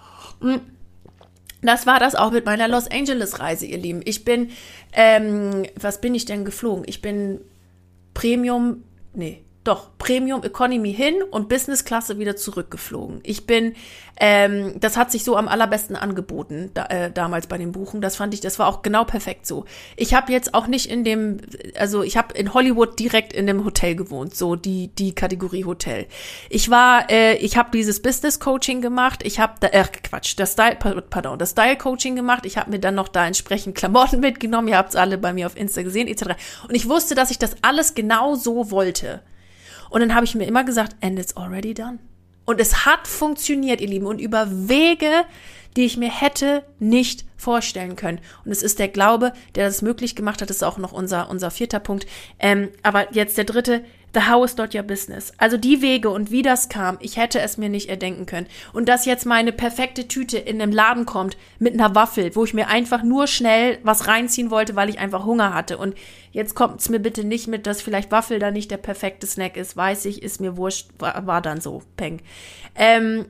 Das war das auch mit meiner Los Angeles Reise, ihr Lieben. Ich bin, ähm, was bin ich denn geflogen? Ich bin Premium, nee, doch, Premium Economy hin und Business Klasse wieder zurückgeflogen. Ich bin, ähm, das hat sich so am allerbesten angeboten, da, äh, damals bei den Buchen. Das fand ich, das war auch genau perfekt so. Ich habe jetzt auch nicht in dem, also ich habe in Hollywood direkt in dem Hotel gewohnt, so die die Kategorie Hotel. Ich war, äh, ich habe dieses Business Coaching gemacht. Ich habe, äh, Quatsch, das Style, pardon, das Style Coaching gemacht. Ich habe mir dann noch da entsprechend Klamotten mitgenommen. Ihr habt's alle bei mir auf Insta gesehen, et cetera. Und ich wusste, dass ich das alles genau so wollte. Und dann habe ich mir immer gesagt, and it's already done. Und es hat funktioniert, ihr Lieben, und über Wege, die ich mir hätte nicht vorstellen können. Und es ist der Glaube, der das möglich gemacht hat. Das ist auch noch unser, unser vierter Punkt. Ähm, aber jetzt der dritte, the how is not your business. Also die Wege und wie das kam, ich hätte es mir nicht erdenken können. Und dass jetzt meine perfekte Tüte in einem Laden kommt mit einer Waffel, wo ich mir einfach nur schnell was reinziehen wollte, weil ich einfach Hunger hatte. Und jetzt kommt es mir bitte nicht mit, dass vielleicht Waffel da nicht der perfekte Snack ist. Weiß ich, ist mir wurscht, war, war dann so, peng. Ähm,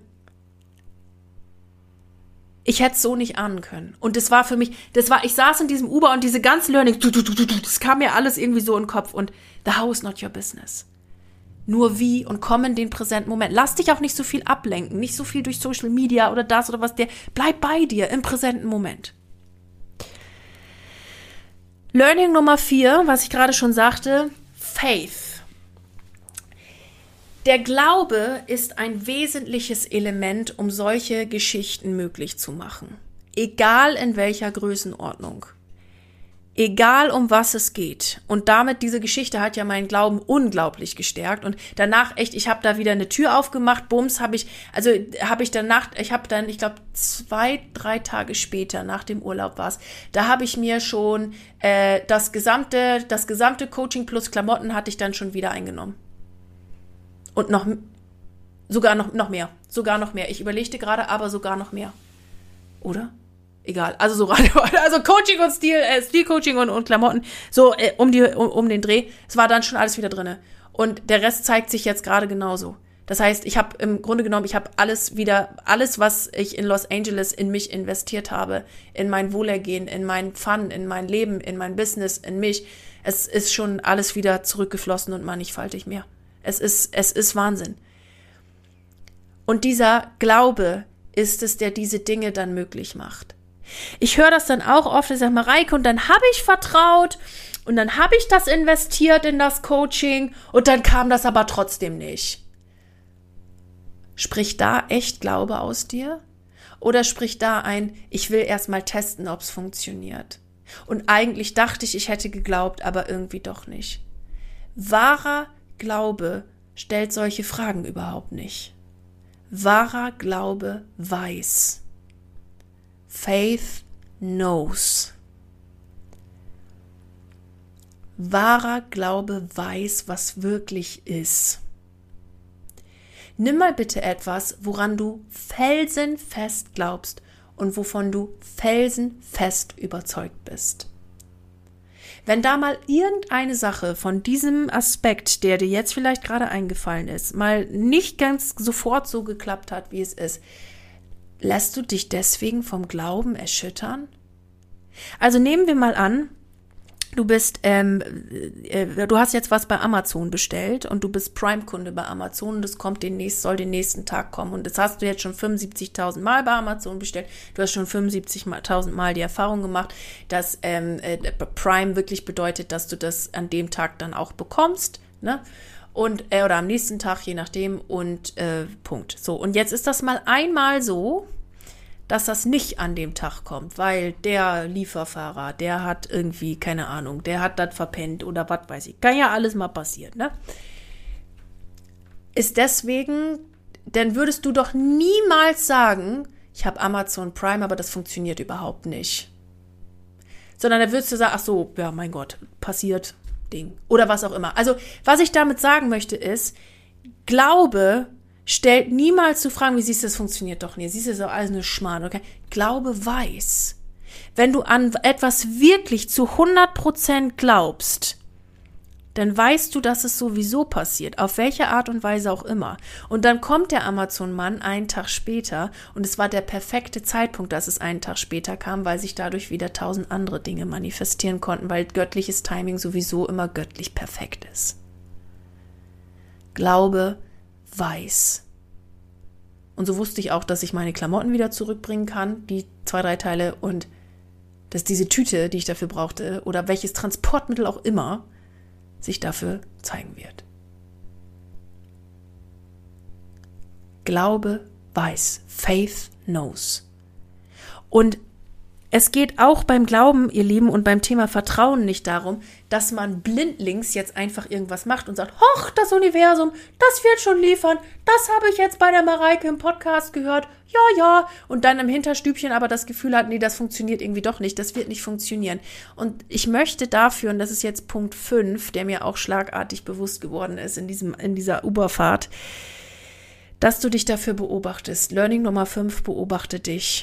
Ich hätte es so nicht ahnen können. Und das war für mich, das war, ich saß in diesem Uber und diese ganzen Learning, das kam mir alles irgendwie so in den Kopf. Und the how is not your business. Nur wie und komm in den präsenten Moment. Lass dich auch nicht so viel ablenken, nicht so viel durch Social Media oder das oder was. Der, bleib bei dir im präsenten Moment. Learning Nummer vier, was ich gerade schon sagte, Faith. Der Glaube ist ein wesentliches Element, um solche Geschichten möglich zu machen. Egal in welcher Größenordnung. Egal um was es geht. Und damit, diese Geschichte hat ja meinen Glauben unglaublich gestärkt. Und danach echt, ich habe da wieder eine Tür aufgemacht, bums, habe ich, also habe ich danach, ich habe dann, ich glaube, zwei, drei Tage später, nach dem Urlaub war es, da habe ich mir schon äh, das gesamte, das gesamte Coaching plus Klamotten hatte ich dann schon wieder eingenommen. Und noch, sogar noch, noch mehr, sogar noch mehr. Ich überlegte gerade, aber sogar noch mehr. Oder? Egal, also so also Coaching und Stil, äh, Stilcoaching und, und Klamotten, so äh, um, die, um, um den Dreh. Es war dann schon alles wieder drinne. Und der Rest zeigt sich jetzt gerade genauso. Das heißt, ich habe im Grunde genommen, ich habe alles wieder, alles, was ich in Los Angeles in mich investiert habe, in mein Wohlergehen, in mein Fun, in mein Leben, in mein Business, in mich, es ist schon alles wieder zurückgeflossen und mannigfaltig mehr. Es ist, es ist Wahnsinn. Und dieser Glaube ist es, der diese Dinge dann möglich macht. Ich höre das dann auch oft, ich sage mal, Mareike, und dann habe ich vertraut und dann habe ich das investiert in das Coaching und dann kam das aber trotzdem nicht. Spricht da echt Glaube aus dir? Oder spricht da ein, ich will erst mal testen, ob es funktioniert? Und eigentlich dachte ich, ich hätte geglaubt, aber irgendwie doch nicht. Wahrer Glaube stellt solche Fragen überhaupt nicht. Wahrer Glaube weiß. Faith knows. Wahrer Glaube weiß, was wirklich ist. Nimm mal bitte etwas, woran du felsenfest glaubst und wovon du felsenfest überzeugt bist. Wenn da mal irgendeine Sache von diesem Aspekt, der dir jetzt vielleicht gerade eingefallen ist, mal nicht ganz sofort so geklappt hat, wie es ist, lässt du dich deswegen vom Glauben erschüttern? Also nehmen wir mal an, du bist, ähm, äh, du hast jetzt was bei Amazon bestellt und du bist Prime-Kunde bei Amazon und es kommt demnächst, soll den nächsten Tag kommen und das hast du jetzt schon fünfundsiebzigtausend Mal bei Amazon bestellt. Du hast schon fünfundsiebzigtausend Mal die Erfahrung gemacht, dass ähm, äh, Prime wirklich bedeutet, dass du das an dem Tag dann auch bekommst, ne? Und äh, oder am nächsten Tag, je nachdem, und äh, Punkt. So, und jetzt ist das mal einmal so, dass das nicht an dem Tag kommt, weil der Lieferfahrer, der hat irgendwie, keine Ahnung, der hat das verpennt oder was weiß ich. Kann ja alles mal passieren, ne? Ist deswegen, dann würdest du doch niemals sagen, ich habe Amazon Prime, aber das funktioniert überhaupt nicht. Sondern da würdest du sagen, ach so, ja, mein Gott, passiert, Ding. Oder was auch immer. Also, was ich damit sagen möchte ist, Glaube stellt niemals zu Fragen, wie siehst du, das funktioniert doch nicht. Siehst du, das ist doch alles eine Schmarrn, okay? Glaube weiß. Wenn du an etwas wirklich zu hundert Prozent glaubst, dann weißt du, dass es sowieso passiert, auf welche Art und Weise auch immer. Und dann kommt der Amazon-Mann einen Tag später und es war der perfekte Zeitpunkt, dass es einen Tag später kam, weil sich dadurch wieder tausend andere Dinge manifestieren konnten, weil göttliches Timing sowieso immer göttlich perfekt ist. Glaube weiß. Und so wusste ich auch, dass ich meine Klamotten wieder zurückbringen kann, die zwei, drei Teile, und dass diese Tüte, die ich dafür brauchte, oder welches Transportmittel auch immer, sich dafür zeigen wird. Glaube weiß. Faith knows. Und es geht auch beim Glauben, ihr Lieben, und beim Thema Vertrauen nicht darum, dass man blindlings jetzt einfach irgendwas macht und sagt, hoch, das Universum, das wird schon liefern, das habe ich jetzt bei der Mareike im Podcast gehört, ja, ja, und dann im Hinterstübchen aber das Gefühl hat, nee, das funktioniert irgendwie doch nicht, das wird nicht funktionieren. Und ich möchte dafür, und das ist jetzt Punkt fünf, der mir auch schlagartig bewusst geworden ist in diesem, in dieser Uberfahrt, dass du dich dafür beobachtest. Learning Nummer fünf, beobachte dich.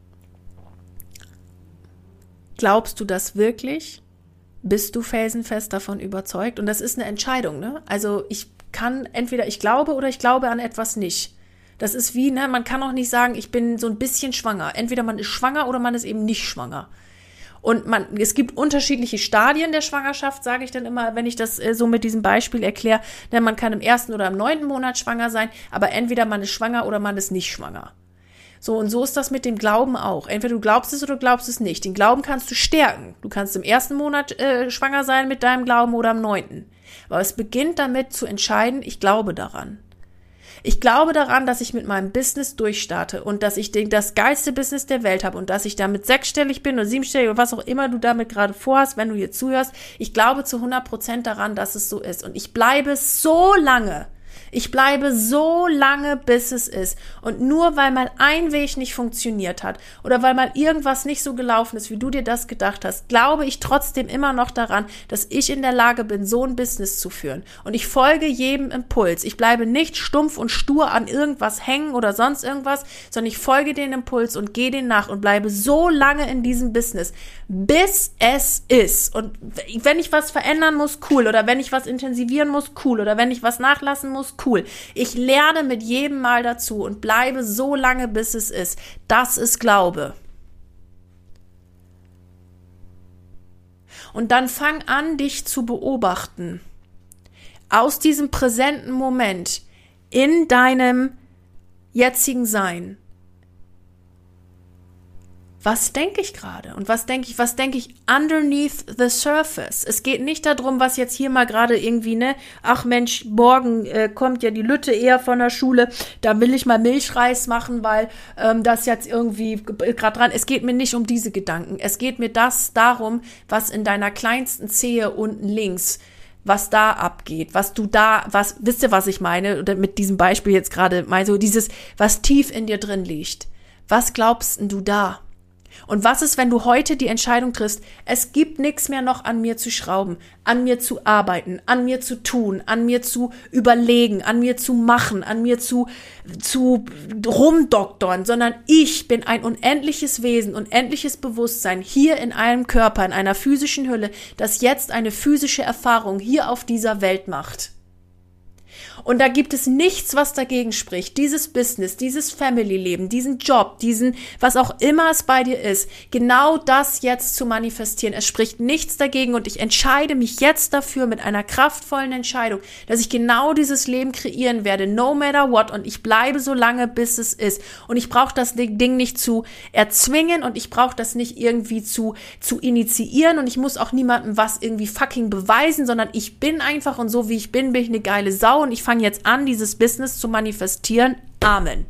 Glaubst du das wirklich? Bist du felsenfest davon überzeugt? Und das ist eine Entscheidung, ne? Also ich kann entweder, ich glaube oder ich glaube an etwas nicht. Das ist wie, ne, man kann auch nicht sagen, ich bin so ein bisschen schwanger. Entweder man ist schwanger oder man ist eben nicht schwanger. Und man, es gibt unterschiedliche Stadien der Schwangerschaft, sage ich dann immer, wenn ich das äh, so mit diesem Beispiel erkläre. Denn man kann im ersten oder im neunten Monat schwanger sein, aber entweder man ist schwanger oder man ist nicht schwanger. So, und so ist das mit dem Glauben auch. Entweder du glaubst es oder du glaubst es nicht. Den Glauben kannst du stärken. Du kannst im ersten Monat äh, schwanger sein mit deinem Glauben oder im neunten. Aber es beginnt damit zu entscheiden, ich glaube daran. Ich glaube daran, dass ich mit meinem Business durchstarte und dass ich den, das geilste Business der Welt habe und dass ich damit sechsstellig bin oder siebenstellig oder was auch immer du damit gerade vorhast, wenn du hier zuhörst. Ich glaube zu hundert Prozent daran, dass es so ist. Und ich bleibe so lange, Ich bleibe so lange, bis es ist. Und nur weil mal ein Weg nicht funktioniert hat oder weil mal irgendwas nicht so gelaufen ist, wie du dir das gedacht hast, glaube ich trotzdem immer noch daran, dass ich in der Lage bin, so ein Business zu führen. Und ich folge jedem Impuls. Ich bleibe nicht stumpf und stur an irgendwas hängen oder sonst irgendwas, sondern ich folge den Impuls und gehe den nach und bleibe so lange in diesem Business, bis es ist. Und wenn ich was verändern muss, cool. Oder wenn ich was intensivieren muss, cool. Oder wenn ich was nachlassen muss, cool. Ich lerne mit jedem Mal dazu und bleibe so lange, bis es ist. Das ist Glaube. Und dann fang an, dich zu beobachten. Aus diesem präsenten Moment in deinem jetzigen Sein. Was denke ich gerade? Und was denke ich, was denke ich underneath the surface? Es geht nicht darum, was jetzt hier mal gerade irgendwie, ne, ach Mensch, morgen äh, kommt ja die Lütte eher von der Schule, da will ich mal Milchreis machen, weil ähm, das jetzt irgendwie gerade dran. Es geht mir nicht um diese Gedanken. Es geht mir das darum, was in deiner kleinsten Zehe unten links, was da abgeht, was du da, was, wisst ihr, was ich meine? Oder mit diesem Beispiel jetzt gerade mal so dieses, was tief in dir drin liegt. Was glaubst denn du da? Und was ist, wenn du heute die Entscheidung triffst, es gibt nichts mehr noch an mir zu schrauben, an mir zu arbeiten, an mir zu tun, an mir zu überlegen, an mir zu machen, an mir zu, zu rumdoktern, sondern ich bin ein unendliches Wesen, unendliches Bewusstsein hier in einem Körper, in einer physischen Hülle, das jetzt eine physische Erfahrung hier auf dieser Welt macht. Und da gibt es nichts, was dagegen spricht, dieses Business, dieses Family-Leben, diesen Job, diesen, was auch immer es bei dir ist, genau das jetzt zu manifestieren. Es spricht nichts dagegen und ich entscheide mich jetzt dafür mit einer kraftvollen Entscheidung, dass ich genau dieses Leben kreieren werde, no matter what, und ich bleibe so lange, bis es ist. Und ich brauche das Ding nicht zu erzwingen und ich brauche das nicht irgendwie zu, zu initiieren und ich muss auch niemandem was irgendwie fucking beweisen, sondern ich bin einfach und so wie ich bin, bin ich eine geile Sau und ich fange jetzt an, dieses Business zu manifestieren. Amen.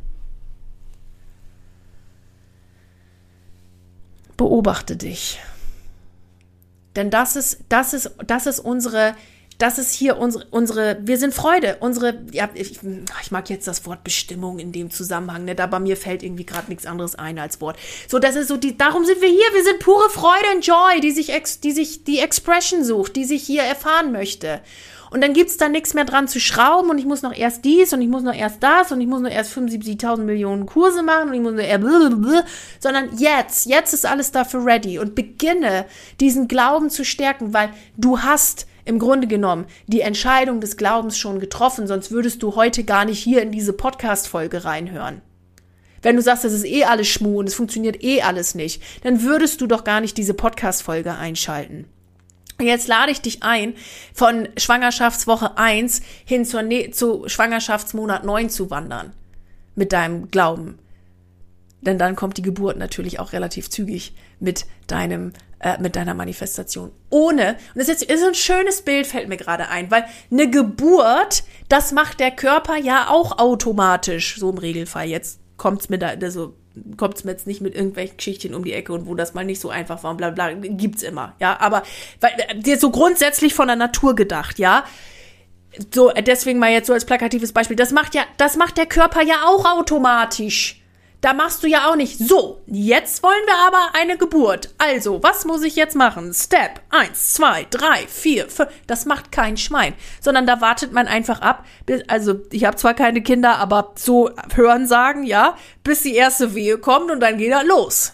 Beobachte dich. Denn das ist, das ist, das ist unsere das ist hier unsere, unsere, wir sind Freude, unsere, ja, ich, ich mag jetzt das Wort Bestimmung in dem Zusammenhang, nicht, aber mir fällt irgendwie gerade nichts anderes ein als Wort. So, das ist so die, darum sind wir hier, wir sind pure Freude und Joy, die sich, ex, die sich die Expression sucht, die sich hier erfahren möchte. Und dann gibt's da nichts mehr dran zu schrauben und ich muss noch erst dies und ich muss noch erst das und ich muss noch erst fünfundsiebzigtausend Millionen Kurse machen und ich muss noch erst blablabla, sondern jetzt, jetzt ist alles dafür ready und beginne diesen Glauben zu stärken, weil du hast im Grunde genommen die Entscheidung des Glaubens schon getroffen, sonst würdest du heute gar nicht hier in diese Podcast-Folge reinhören. Wenn du sagst, das ist eh alles Schmuh und es funktioniert eh alles nicht, dann würdest du doch gar nicht diese Podcast-Folge einschalten. Jetzt lade ich dich ein, von Schwangerschaftswoche eins hin zur ne- zu Schwangerschaftsmonat neun zu wandern. Mit deinem Glauben. Denn dann kommt die Geburt natürlich auch relativ zügig mit deinem, äh, mit deiner Manifestation. Ohne, und das ist jetzt ist ein schönes Bild, fällt mir gerade ein, weil eine Geburt, das macht der Körper ja auch automatisch, so im Regelfall. Jetzt kommt's mir da, also, kommt's mir jetzt nicht mit irgendwelchen Geschichten um die Ecke und wo das mal nicht so einfach war und bla bla, gibt's immer, ja, aber weil dir so grundsätzlich von der Natur gedacht, ja, so deswegen mal jetzt so als plakatives Beispiel, das macht ja, das macht der Körper ja auch automatisch. Da machst du ja auch nicht, so, jetzt wollen wir aber eine Geburt. Also, was muss ich jetzt machen? Step eins, zwei, drei, vier, fünf. Das macht kein Schwein. Sondern da wartet man einfach ab. Bis, also, ich habe zwar keine Kinder, aber so hören sagen, ja, bis die erste Wehe kommt und dann geht er los.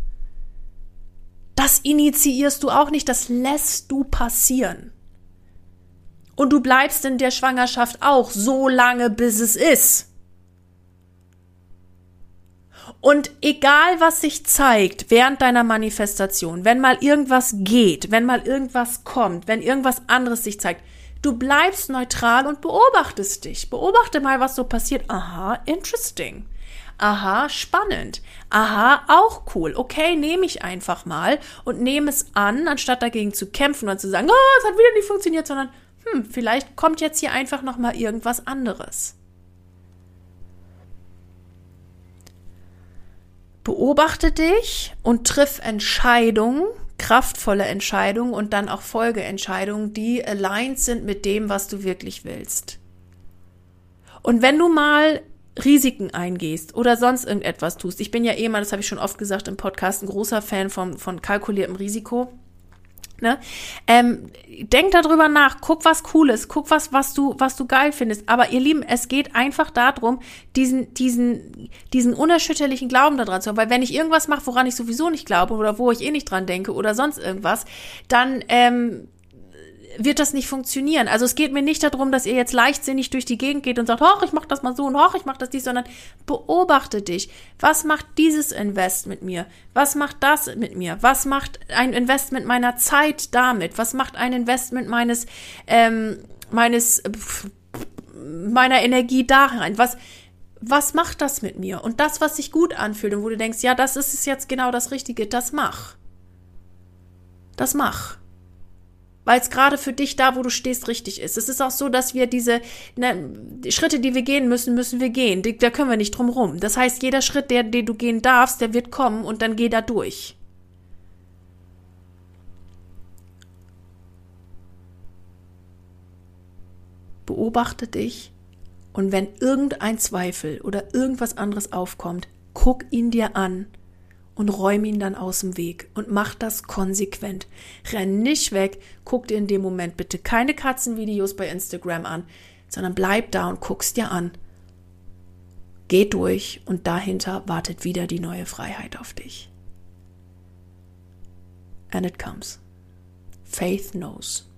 Das initiierst du auch nicht, das lässt du passieren. Und du bleibst in der Schwangerschaft auch so lange, bis es ist. Und egal, was sich zeigt während deiner Manifestation, wenn mal irgendwas geht, wenn mal irgendwas kommt, wenn irgendwas anderes sich zeigt, du bleibst neutral und beobachtest dich. Beobachte mal, was so passiert. Aha, interesting. Aha, spannend. Aha, auch cool. Okay, nehme ich einfach mal und nehme es an, anstatt dagegen zu kämpfen und zu sagen, oh, es hat wieder nicht funktioniert, sondern hm, vielleicht kommt jetzt hier einfach noch mal irgendwas anderes. Beobachte dich und triff Entscheidungen, kraftvolle Entscheidungen und dann auch Folgeentscheidungen, die aligned sind mit dem, was du wirklich willst. Und wenn du mal Risiken eingehst oder sonst irgendetwas tust, ich bin ja eh mal, das habe ich schon oft gesagt im Podcast, ein großer Fan von, von kalkuliertem Risiko, ne? Ähm, denk darüber nach, guck was Cooles, guck was, was du, was du geil findest. Aber ihr Lieben, es geht einfach darum, diesen, diesen, diesen unerschütterlichen Glauben daran zu haben. Weil wenn ich irgendwas mache, woran ich sowieso nicht glaube oder wo ich eh nicht dran denke oder sonst irgendwas, dann ähm, wird das nicht funktionieren. Also es geht mir nicht darum, dass ihr jetzt leichtsinnig durch die Gegend geht und sagt, hoch, ich mach das mal so und hoch, ich mach das dies, sondern beobachte dich. Was macht dieses Invest mit mir? Was macht das mit mir? Was macht ein Investment meiner Zeit damit? Was macht ein Investment meines, ähm, meines, pf, meiner Energie da rein? Was, was macht das mit mir? Und das, was sich gut anfühlt und wo du denkst, ja, das ist jetzt genau das Richtige, das mach. Das mach. Weil es gerade für dich da, wo du stehst, richtig ist. Es ist auch so, dass wir diese ne, die Schritte, die wir gehen müssen, müssen wir gehen. Die, da können wir nicht drum rum. Das heißt, jeder Schritt, der, den du gehen darfst, der wird kommen und dann geh da durch. Beobachte dich und wenn irgendein Zweifel oder irgendwas anderes aufkommt, guck ihn dir an. Und räum ihn dann aus dem Weg und mach das konsequent. Renn nicht weg, guck dir in dem Moment bitte keine Katzenvideos bei Instagram an, sondern bleib da und guck's dir an. Geh durch und dahinter wartet wieder die neue Freiheit auf dich. And it comes. Faith knows.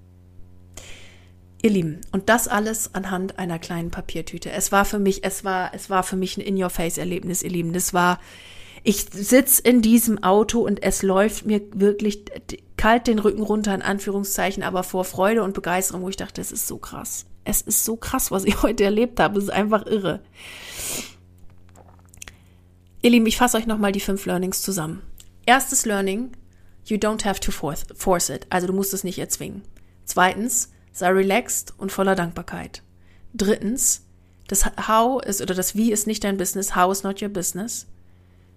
Ihr Lieben, und das alles anhand einer kleinen Papiertüte. Es war für mich, es war, es war für mich ein In-Your-Face-Erlebnis, ihr Lieben. Das war Ich sitze in diesem Auto und es läuft mir wirklich kalt den Rücken runter, in Anführungszeichen, aber vor Freude und Begeisterung, wo ich dachte, es ist so krass. Es ist so krass, was ich heute erlebt habe. Es ist einfach irre. Ihr Lieben, ich fasse euch nochmal die fünf Learnings zusammen. Erstes Learning, you don't have to force it. Also du musst es nicht erzwingen. Zweitens, sei relaxed und voller Dankbarkeit. Drittens, das How ist, oder das Wie ist nicht dein Business. How is not your business.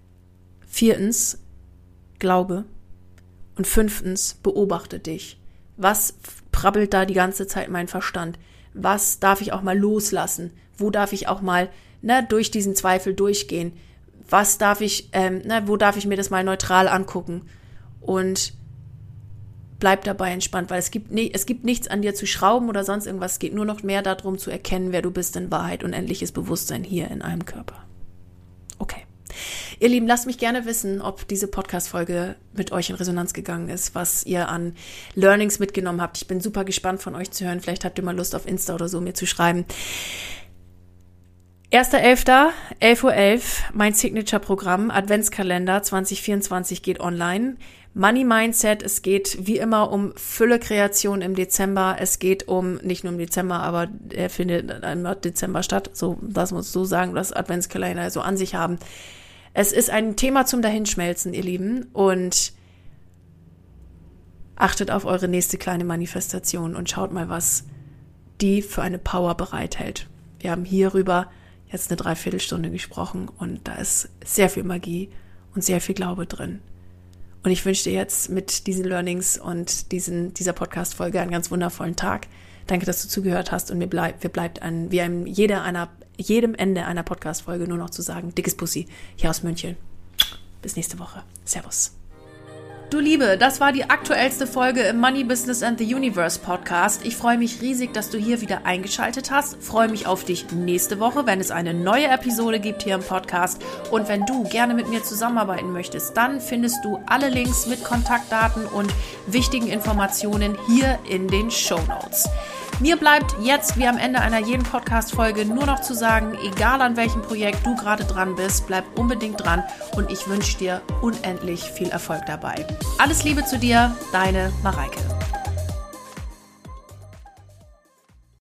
Viertens, glaube. Und fünftens, beobachte dich. Was prabbelt da die ganze Zeit mein Verstand? Was darf ich auch mal loslassen? Wo darf ich auch mal ne, durch diesen Zweifel durchgehen? Was darf ich, ähm, ne, wo darf ich mir das mal neutral angucken? Und bleib dabei entspannt, weil es gibt, nie, es gibt nichts an dir zu schrauben oder sonst irgendwas. Es geht nur noch mehr darum zu erkennen, wer du bist in Wahrheit und endliches Bewusstsein hier in einem Körper. Okay. Ihr Lieben, lasst mich gerne wissen, ob diese Podcast-Folge mit euch in Resonanz gegangen ist, was ihr an Learnings mitgenommen habt. Ich bin super gespannt von euch zu hören. Vielleicht habt ihr mal Lust auf Insta oder so mir zu schreiben. erster elfter, elf Uhr elf, mein Signature-Programm, Adventskalender zwanzig vierundzwanzig geht online. Money Mindset, es geht wie immer um Fülle-Kreation im Dezember. Es geht um, nicht nur im Dezember, aber er findet im Dezember statt. So, das muss so sagen, dass Adventskalender so an sich haben. Es ist ein Thema zum Dahinschmelzen, ihr Lieben. Und achtet auf eure nächste kleine Manifestation und schaut mal, was die für eine Power bereithält. Wir haben hierüber jetzt eine Dreiviertelstunde gesprochen und da ist sehr viel Magie und sehr viel Glaube drin. Und ich wünsche dir jetzt mit diesen Learnings und diesen, dieser Podcast-Folge einen ganz wundervollen Tag. Danke, dass du zugehört hast und mir bleibt, mir bleibt an, wie einem, jeder einer, jedem Ende einer Podcast-Folge nur noch zu sagen, dickes Bussi hier aus München. Bis nächste Woche. Servus. Du Liebe, das war die aktuellste Folge im Money Business and the Universe Podcast. Ich freue mich riesig, dass du hier wieder eingeschaltet hast. Freue mich auf dich nächste Woche, wenn es eine neue Episode gibt hier im Podcast. Und wenn du gerne mit mir zusammenarbeiten möchtest, dann findest du alle Links mit Kontaktdaten und wichtigen Informationen hier in den Shownotes. Mir bleibt jetzt, wie am Ende einer jeden Podcast-Folge, nur noch zu sagen, egal an welchem Projekt du gerade dran bist, bleib unbedingt dran und ich wünsche dir unendlich viel Erfolg dabei. Alles Liebe zu dir, deine Mareike.